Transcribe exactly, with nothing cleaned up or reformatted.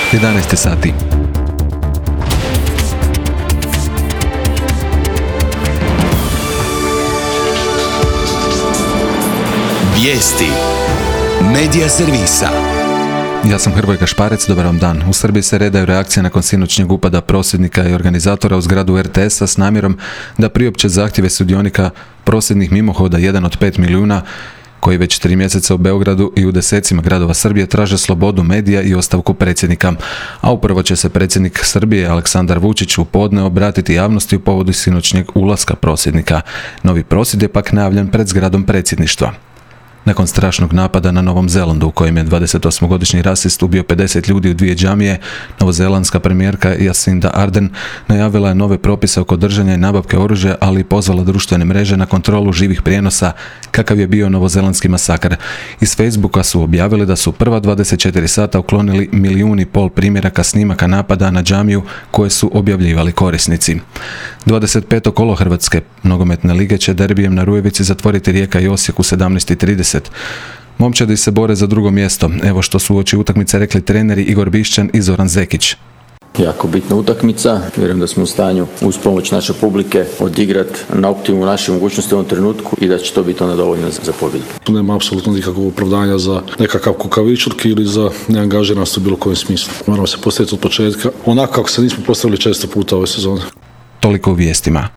jedanaest sati. Vijesti Medija servisa. Ja sam Hrvoje Gašparec, dobar vam dan. U Srbiji se redaju reakcije nakon sinoćnjeg upada prosvjednika i organizatora u zgradu er te esa s namjerom da priopće zahtjeve sudionika prosvjednih mimohoda jedan od pet milijuna koji već tri mjeseca u Beogradu i u desecima gradova Srbije traže slobodu medija i ostavku predsjednika. A upravo će se predsjednik Srbije Aleksandar Vučić u podne obratiti javnosti u povodu sinoćnjeg ulaska prosvjednika. Novi prosvjed je pak najavljen pred zgradom predsjedništva. Nakon strašnog napada na Novom Zelandu u kojem je dvadesetosmogodišnji rasist ubio pedeset ljudi u dvije džamije, novozelandska premijerka Jacinda Ardern najavila je nove propise oko držanja i nabavke oružja, ali i pozvala društvene mreže na kontrolu živih prijenosa kakav je bio novozelandski masakr. Iz Facebooka su objavili da su prva dvadeset četiri sata uklonili milijun i pol primjeraka snimaka napada na džamiju koje su objavljivali korisnici. dvadeset peto kolo Hrvatske nogometne lige će derbijem na Rujevici zatvoriti Rijeka i Osijek u sedamnaest i trideset. Momčadi se bore za drugo mjesto. Evo što su uoči utakmice rekli treneri Igor Bišćan i Zoran Zekić. Jako bitna utakmica, vjerujem da smo u stanju uz pomoć naše publike odigrati na optimumu naše mogućnosti u ovom trenutku i da će to biti onda dovoljno za pobjedu. Nema apsolutno nikakvog opravdanja za nekakav kukavičluk ili za neangažiranost u bilo kojem smislu. Moramo se postaviti od početka onako kako se nismo postavili često puta ove sezone. Toliko u vijestima.